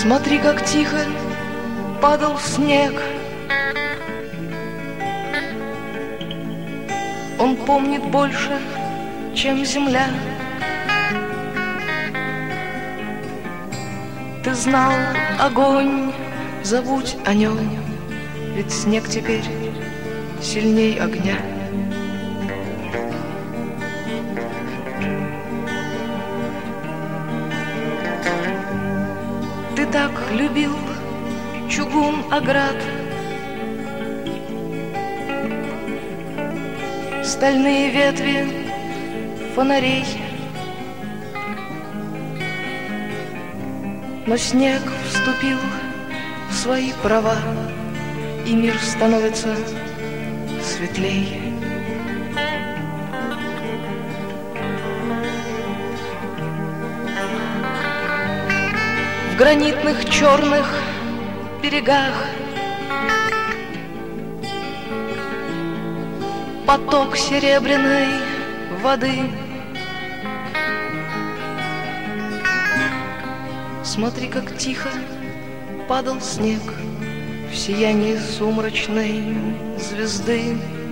Смотри, как тихо падал снег. Он помнит больше, чем земля. Ты знал огонь, забудь о нем, ведь снег теперь сильней огня. Ты так любил чугун оград, стальные ветви фонарей. Но снег вступил в свои права, и мир становится светлей. В гранитных черных берегах поток серебряной воды. Смотри, как тихо падал снег в сиянии сумрачной звезды.